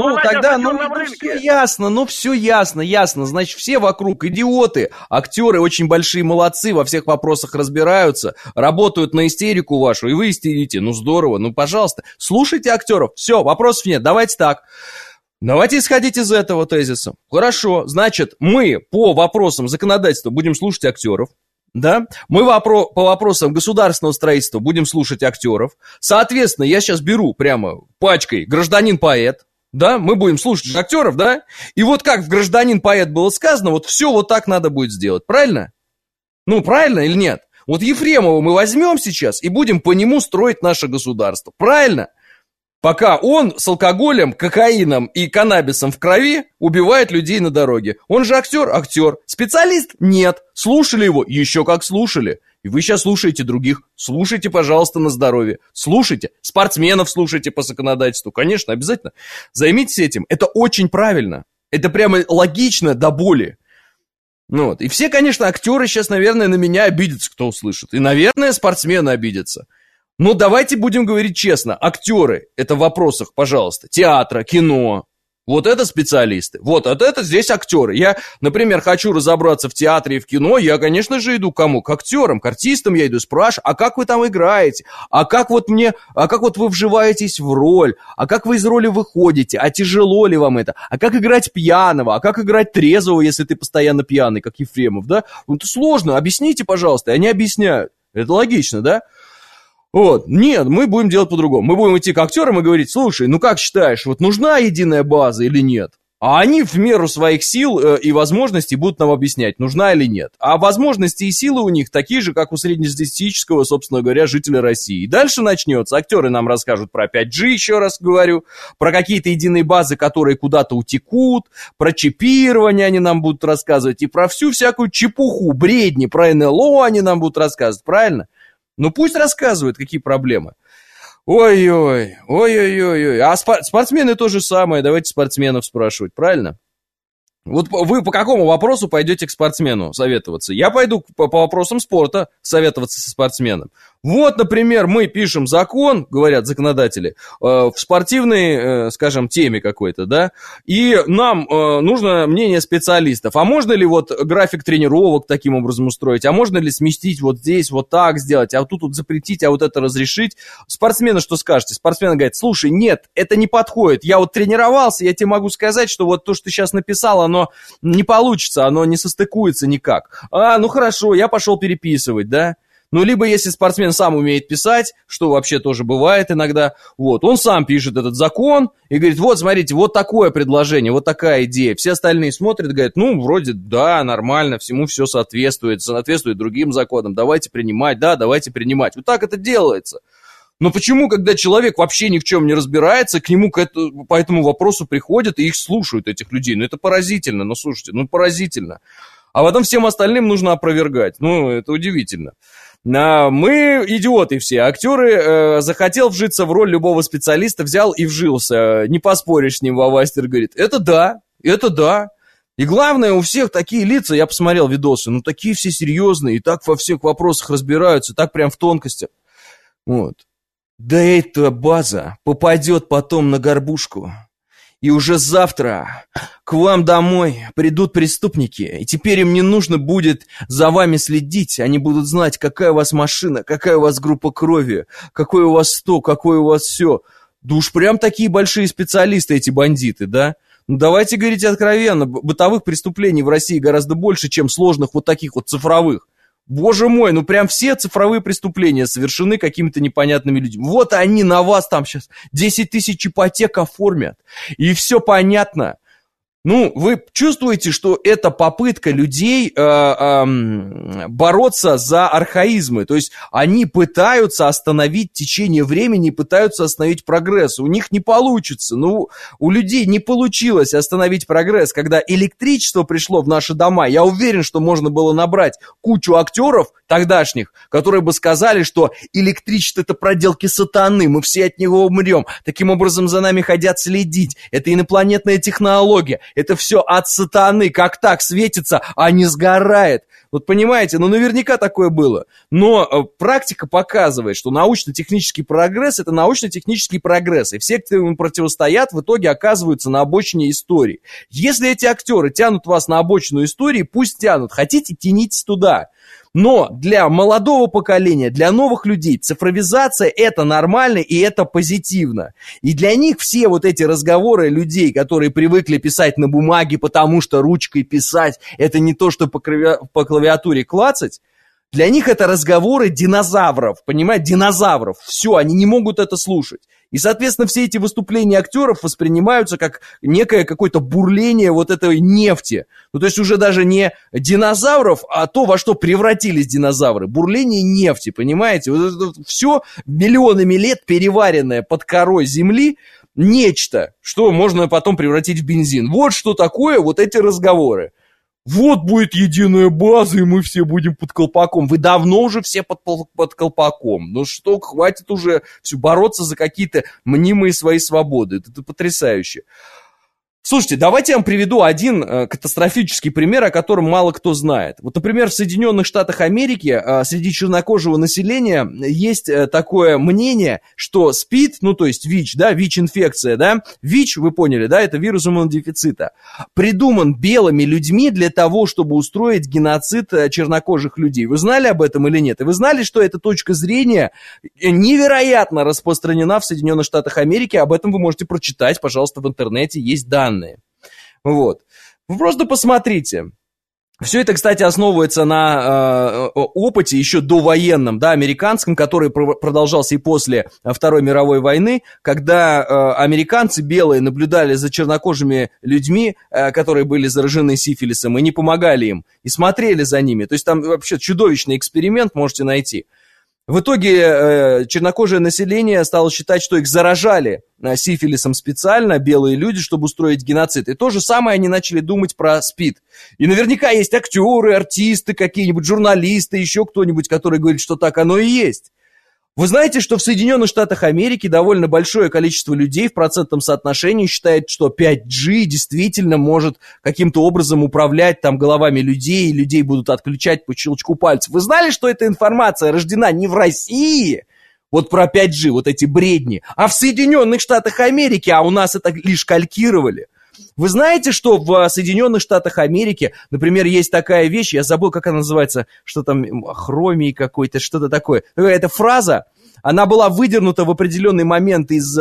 все ясно. Значит, все вокруг идиоты, актеры очень большие молодцы, во всех вопросах разбираются, работают на истерику вашу, и вы истерите. Ну здорово, ну пожалуйста, слушайте актеров, все, вопросов нет, давайте так. Давайте исходить из этого тезиса. Хорошо, значит, мы по вопросам законодательства будем слушать актеров. Да, мы по вопросам государственного строительства будем слушать актеров. Соответственно, я сейчас беру прямо пачкой «Гражданин-поэт», да, мы будем слушать актеров, да, и вот как в «Гражданин-поэт» было сказано, вот все вот так надо будет сделать, правильно? Ну, правильно или нет? Вот Ефремова мы возьмем сейчас и будем по нему строить наше государство, правильно? Пока он с алкоголем, кокаином и каннабисом в крови убивает людей на дороге. Он же актер. Специалист? Нет. Слушали его? Еще как слушали. И вы сейчас слушаете других. Слушайте, пожалуйста, на здоровье. Слушайте. Спортсменов слушайте по законодательству. Конечно, обязательно. Займитесь этим. Это очень правильно. Это прямо логично до боли. Ну вот. И все, конечно, актеры сейчас, наверное, на меня обидятся, кто услышит. И, наверное, спортсмены обидятся. Но давайте будем говорить честно. Актеры, это в вопросах, пожалуйста, театра, кино. Вот это специалисты. Вот это здесь актеры. Я, например, хочу разобраться в театре и в кино. Я, конечно же, иду к кому? К актерам, к артистам я иду, спрашиваю, а как вы там играете? А как вот вы вживаетесь в роль? А как вы из роли выходите? А тяжело ли вам это? А как играть пьяного? А как играть трезвого, если ты постоянно пьяный, как Ефремов, да? Ну, это сложно. Объясните, пожалуйста. И они объясняют. Это логично, да? Вот, нет, мы будем делать по-другому. Мы будем идти к актерам и говорить, слушай, ну как считаешь, вот нужна единая база или нет? А они в меру своих сил и возможностей будут нам объяснять, нужна или нет. А возможности и силы у них такие же, как у среднестатистического, собственно говоря, жителя России. И дальше начнется. Актеры нам расскажут про 5G, еще раз говорю, про какие-то единые базы, которые куда-то утекут, про чипирование они нам будут рассказывать, и про всю всякую чепуху, бредни, про НЛО они нам будут рассказывать, правильно? Ну пусть рассказывают, какие проблемы. Ой-ой. А спортсмены то же самое. Давайте спортсменов спрашивать, правильно? Вот вы по какому вопросу пойдете к спортсмену советоваться? Я пойду по вопросам спорта советоваться со спортсменом. Вот, например, мы пишем закон, говорят законодатели, в спортивной, скажем, теме какой-то, да, и нам нужно мнение специалистов. А можно ли вот график тренировок таким образом устроить? А можно ли сместить вот здесь, вот так сделать? А тут вот запретить, а вот это разрешить? Спортсмены что скажете? Спортсмен говорит, слушай, нет, это не подходит. Я вот тренировался, я тебе могу сказать, что вот то, что ты сейчас написал, оно не получится, оно не состыкуется никак. Ну хорошо, я пошел переписывать, да? Ну, либо если спортсмен сам умеет писать, что вообще тоже бывает иногда, вот, он сам пишет этот закон и говорит, вот, смотрите, вот такое предложение, вот такая идея. Все остальные смотрят, говорят, ну, вроде, да, нормально, всему все соответствует другим законам, давайте принимать, да, давайте принимать. Вот так это делается. Но почему, когда человек вообще ни в чем не разбирается, к нему по этому вопросу приходят и их слушают, этих людей? Ну, это поразительно, ну, слушайте, ну, поразительно. А потом всем остальным нужно опровергать. Ну, это удивительно. Мы идиоты все. Актеры захотел вжиться в роль любого специалиста, взял и вжился. Не поспоришь с ним, Вовастер говорит. Это да. И главное, у всех такие лица, я посмотрел видосы, ну такие все серьезные, и так во всех вопросах разбираются, так прям в тонкостях. Вот. Да эта база попадет потом на горбушку. И уже завтра к вам домой придут преступники, и теперь им не нужно будет за вами следить, они будут знать, какая у вас машина, какая у вас группа крови, какой у вас то, какое у вас все. Да уж прям такие большие специалисты эти бандиты, да? Ну давайте говорить откровенно, бытовых преступлений в России гораздо больше, чем сложных вот таких вот цифровых. Боже мой, ну прям все цифровые преступления совершены какими-то непонятными людьми. Вот они на вас там сейчас 10 тысяч ипотек оформят, и все понятно. Ну, вы чувствуете, что это попытка людей бороться за архаизмы. То есть они пытаются остановить течение времени, пытаются остановить прогресс. У них не получится. Ну, у людей не получилось остановить прогресс. Когда электричество пришло в наши дома, я уверен, что можно было набрать кучу актеров тогдашних, которые бы сказали, что электричество — это проделки сатаны, мы все от него умрем. Таким образом за нами хотят следить. Это инопланетная технология. Это все от сатаны, как так светится, а не сгорает. Вот понимаете, ну наверняка такое было. Но практика показывает, что научно-технический прогресс — это научно-технический прогресс. И все, кто ему противостоят, в итоге оказываются на обочине истории. Если эти актеры тянут вас на обочину истории, пусть тянут. Хотите, тянитесь туда. Но для молодого поколения, для новых людей цифровизация — это нормально и это позитивно. И для них все вот эти разговоры людей, которые привыкли писать на бумаге, потому что ручкой писать — это не то, что по клавиатуре клацать, для них это разговоры динозавров, понимаете, динозавров. Все, они не могут это слушать. И, соответственно, все эти выступления актеров воспринимаются как некое какое-то бурление вот этой нефти. Ну, то есть уже даже не динозавров, а то, во что превратились динозавры. Бурление нефти, понимаете? Вот это все миллионами лет переваренное под корой земли, нечто, что можно потом превратить в бензин. Вот что такое вот эти разговоры. Вот будет единая база, и мы все будем под колпаком. Вы давно уже все под колпаком. Ну что, хватит уже все бороться за какие-то мнимые свои свободы. Это потрясающе. Слушайте, давайте я вам приведу один катастрофический пример, о котором мало кто знает. Вот, например, в Соединенных Штатах Америки среди чернокожего населения есть такое мнение, что СПИД, ну, то есть ВИЧ, да, ВИЧ-инфекция, да, ВИЧ, вы поняли, да, это вирус иммунодефицита, придуман белыми людьми для того, чтобы устроить геноцид чернокожих людей. Вы знали об этом или нет? И вы знали, что эта точка зрения невероятно распространена в Соединенных Штатах Америки? Об этом вы можете прочитать, пожалуйста, в интернете, есть данные. Вот. Вы просто посмотрите. Все это, кстати, основывается на опыте еще довоенном, да, американском, который продолжался и после Второй мировой войны, когда американцы белые наблюдали за чернокожими людьми, которые были заражены сифилисом, и не помогали им, и смотрели за ними. То есть там вообще чудовищный эксперимент можете найти. В итоге чернокожее население стало считать, что их заражали сифилисом специально, белые люди, чтобы устроить геноцид. И то же самое они начали думать про СПИД. И наверняка есть актеры, артисты, какие-нибудь журналисты, еще кто-нибудь, который говорит, что так оно и есть. Вы знаете, что в Соединенных Штатах Америки довольно большое количество людей в процентном соотношении считает, что 5G действительно может каким-то образом управлять там головами людей, и людей будут отключать по щелчку пальцев. Вы знали, что эта информация рождена не в России, вот про 5G, вот эти бредни, а в Соединенных Штатах Америки, а у нас это лишь калькировали? Вы знаете, что в Соединенных Штатах Америки, например, есть такая вещь, я забыл, как она называется, что там, хромий какой-то, что-то такое. Эта фраза, она была выдернута в определенный момент из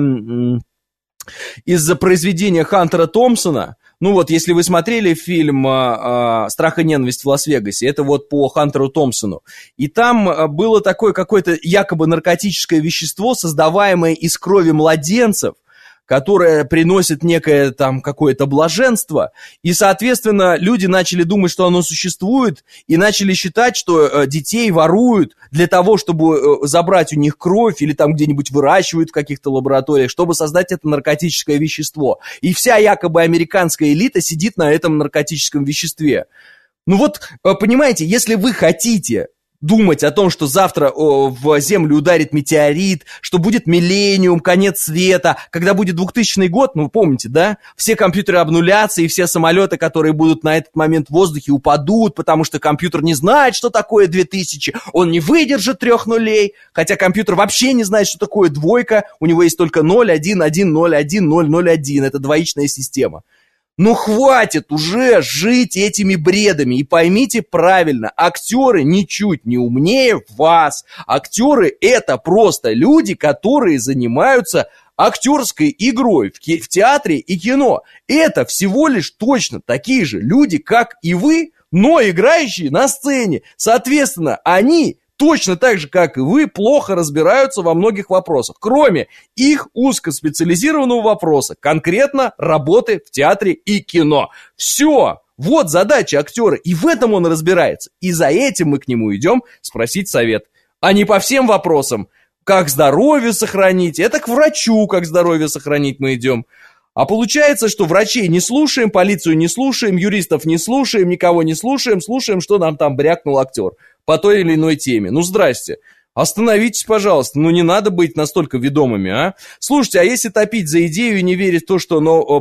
произведения Хантера Томпсона. Ну вот, если вы смотрели фильм «Страх и ненависть в Лас-Вегасе», это вот по Хантеру Томпсону. И там было такое какое-то якобы наркотическое вещество, создаваемое из крови младенцев, которое приносит некое там какое-то блаженство, и, соответственно, люди начали думать, что оно существует, и начали считать, что детей воруют для того, чтобы забрать у них кровь, или там где-нибудь выращивают в каких-то лабораториях, чтобы создать это наркотическое вещество. И вся якобы американская элита сидит на этом наркотическом веществе. Ну вот, понимаете, если вы хотите думать о том, что завтра в Землю ударит метеорит, что будет миллениум, конец света, когда будет 2000 год, ну, вы помните, да? Все компьютеры обнулятся, и все самолеты, которые будут на этот момент в воздухе, упадут, потому что компьютер не знает, что такое 2000, он не выдержит 3 нулей, хотя компьютер вообще не знает, что такое двойка, у него есть только 0, 1, 1, 0, 1, 0, 0, 1, это двоичная система. Ну хватит уже жить этими бредами, и поймите правильно, актеры ничуть не умнее вас. Актеры это просто люди, которые занимаются актерской игрой в театре и кино. Это всего лишь точно такие же люди, как и вы, но играющие на сцене. Соответственно, они точно так же, как и вы, плохо разбираются во многих вопросах, кроме их узкоспециализированного вопроса, конкретно работы в театре и кино. Все, вот задача актера, и в этом он разбирается. И за этим мы к нему идем спросить совет, а не по всем вопросам. Как здоровье сохранить, это к врачу, как здоровье сохранить мы идем. А получается, что врачей не слушаем, полицию не слушаем, юристов не слушаем, никого не слушаем, слушаем, что нам там брякнул актер по той или иной теме. Ну, здрасте. Остановитесь, пожалуйста. Ну, не надо быть настолько ведомыми, а? Слушайте, а если топить за идею и не верить в то, что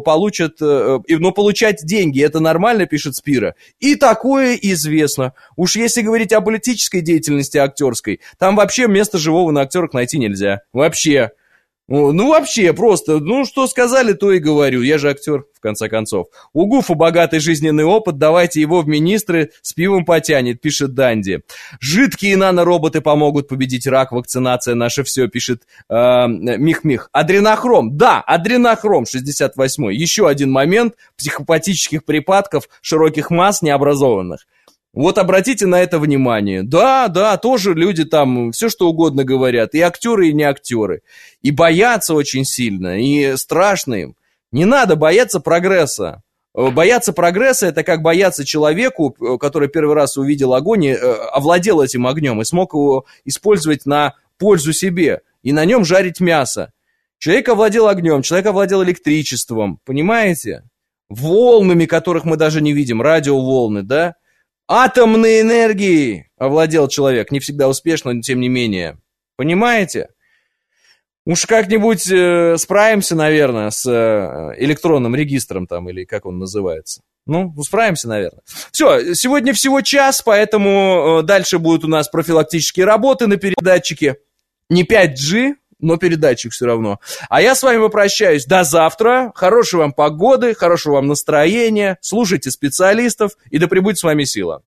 получать деньги, это нормально, пишет Спира? И такое известно. Уж если говорить о политической деятельности актерской, там вообще места живого на актерах найти нельзя. Вообще. Ну, вообще, просто, ну, что сказали, то и говорю. Я же актер, в конце концов. У Гуфа богатый жизненный опыт, давайте его в министры с пивом потянет, пишет Данди. Жидкие нанороботы помогут победить рак, вакцинация наше все, пишет Мих-Мих. Адренохром, да, адренохром, 68-й. Еще один момент психопатических припадков широких масс необразованных. Вот обратите на это внимание. Да, тоже люди там все что угодно говорят. И актеры, и не актеры. И боятся очень сильно, и страшно им. Не надо бояться прогресса. Бояться прогресса – это как бояться человеку, который первый раз увидел огонь, и овладел этим огнем и смог его использовать на пользу себе. И на нем жарить мясо. Человек овладел огнем, человек овладел электричеством. Понимаете? Волнами, которых мы даже не видим. Радиоволны, да? Атомной энергией овладел человек, не всегда успешно, но тем не менее. Понимаете? Уж как-нибудь справимся, наверное, с электронным регистром там, или как он называется. Ну, справимся, наверное. Все, сегодня всего час, поэтому дальше будут у нас профилактические работы на передатчике. Не 5G, но передатчик все равно. А я с вами попрощаюсь до завтра. Хорошей вам погоды, хорошего вам настроения. Слушайте специалистов, и да пребудет с вами сила.